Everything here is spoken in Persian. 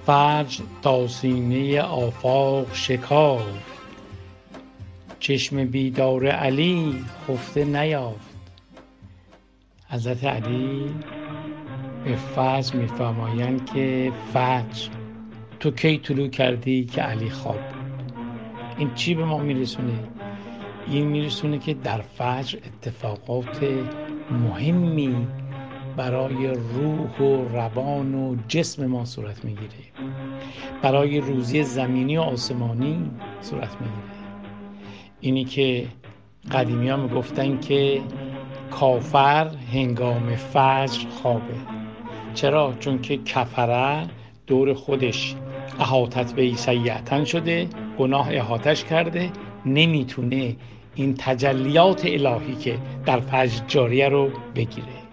فجر تا سینه آفاق شکافت، چشم بیدار علی خفته نیافت. حضرت علی به فجر می‌فرمایند که فجر تو کی طلوع کردی که علی خواب بود. این چی به ما میرسونه؟ این میرسونه که در فجر اتفاقات مهمی برای روح و روان و جسم ما صورت میگیره، برای روزی زمینی و آسمانی صورت میگیره. اینی که قدیمی ها میگفتن که کافر هنگام فجر خوابه. چرا؟ چون که کفره دور خودش احاطت به سیئتن شده، گناه احاطش کرده، نمیتونه این تجلیات الهی که در فجر جاریه رو بگیره.